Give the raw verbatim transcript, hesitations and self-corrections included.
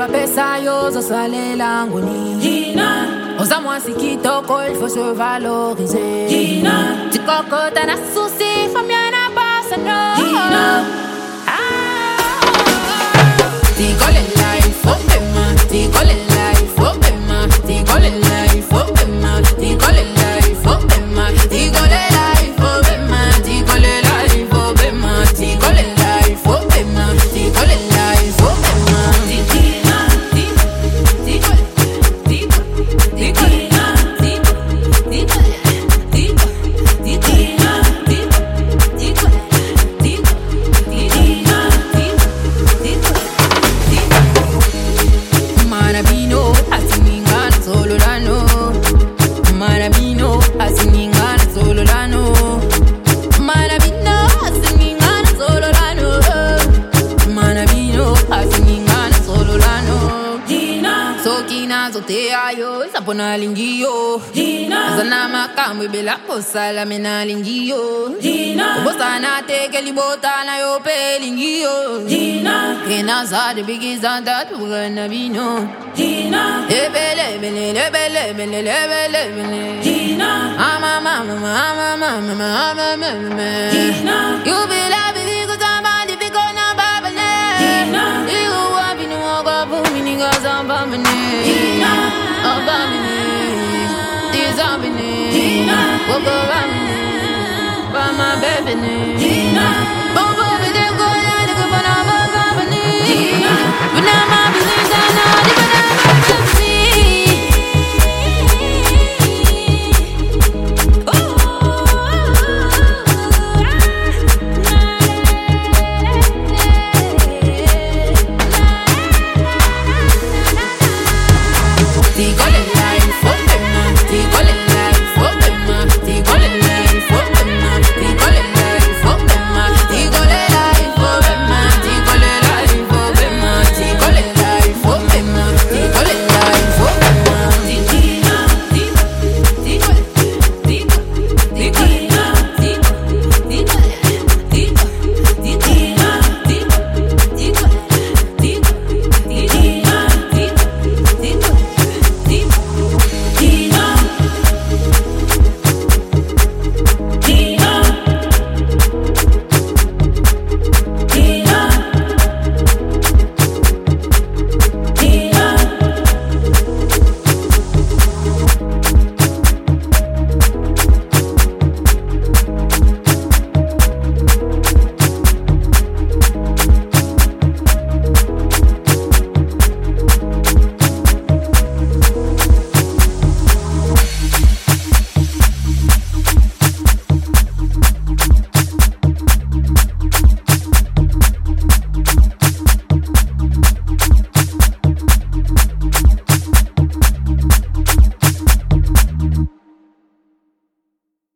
pesa yo zo salela ngoni Dina Oza moi si qui toko il faut se valoriser Dina Tu cocotte na souci femme yana pas no Dina Ti cole life oh bema Ti cole life oh bema Ti cole life oh bema Ti cole life oh bema Ti cole life oh bema Ti cole life oh bema Ti cole life oh bema Ti cole life oh bema Ti tina ti ti cole ti ti cole ti ti cole ti ti tina ti ti cole ti ti tina ti ti Marabino asiningana solo lano Marabino asiningana solo lano Marabino asiningana solo lano Marabino asiningana solo lano Dina Sokina zote ayo sapona lingio Dina Zana makamwe bela posala mena lingio Dina Obosana teke libota na yo pe lingio Dina Kena zade bigiza datu gana bino Dina Ebele bele lebele bele lebele bele Dina Ama mama mama mama mama mama Dina You be la baby go tamba di biko na babane Dina You wa binu oga bumi ni ga zamba mane Dina Oba mane Di zamba ne Dina Oga mane Ba ma baby ne Dina